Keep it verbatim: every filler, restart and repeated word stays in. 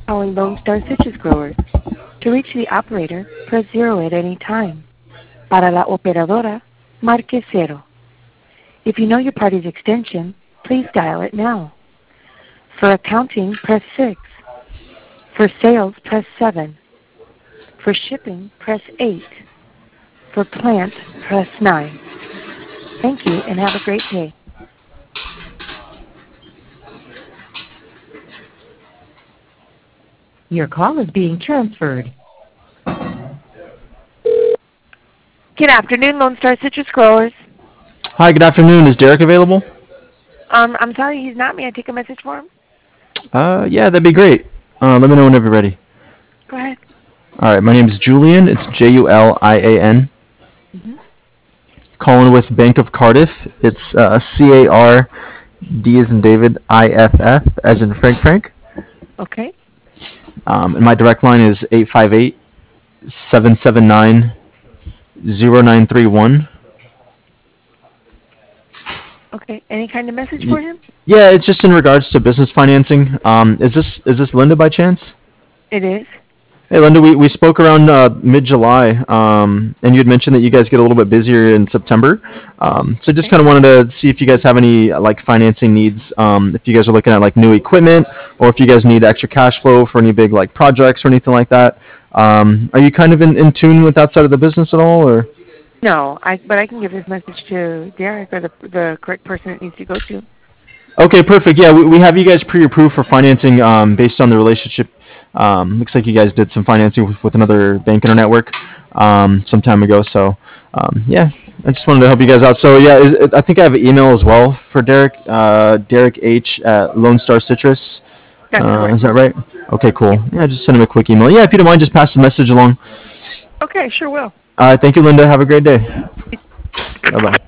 calling Lone Star Citrus Growers. To reach the operator, press zero at any time. Para la operadora, marque cero. If you know your party's extension, please dial it now. For accounting, press six. For sales, press seven. For shipping, press eight. For plant, press nine. Thank you and have a great day. Your call is being transferred. Good afternoon, Lone Star Citrus Growers. Hi, good afternoon. Is Derek available? Um, I'm sorry he's not. May I take a message for him? Uh, yeah, that'd be great. Uh, let me know whenever you're ready. Go ahead. All right, my name is Julian. It's J U L I A N. Mm-hmm. Calling with Bank of Cardiff. It's uh, C A R D as in David, I F F as in Frank Frank. Okay. Um, and my direct line is eight five eight, seven seven nine, zero nine three one. Okay. Any kind of message for him? Yeah, it's just in regards to business financing. Um, is this is this Linda by chance? It is. Hey, Linda, we, we spoke around uh, mid-July, um, and you had mentioned that you guys get a little bit busier in September. Um, so just Okay. kind of wanted to see if you guys have any like financing needs, um, if you guys are looking at like new equipment, or if you guys need extra cash flow for any big like projects or anything like that. Um, are you kind of in, in tune with that side of the business at all, or? No, I but I can give this message to Derek or the the correct person it needs to go to. Okay, perfect. Yeah, we, we have you guys pre-approved for financing um, based on the relationship. Um, looks like you guys did some financing with, with another bank in our network um, some time ago. So, um, yeah, I just wanted to help you guys out. So, yeah, is, I think I have an email as well for Derek, uh, Derek H at Lone Star Citrus. That's Uh, correct. is that right? Okay, cool. Yes. Yeah, just send him a quick email. Yeah, if you don't mind, just pass the message along. Okay, sure will. All right, thank you, Linda. Have a great day. Bye-bye.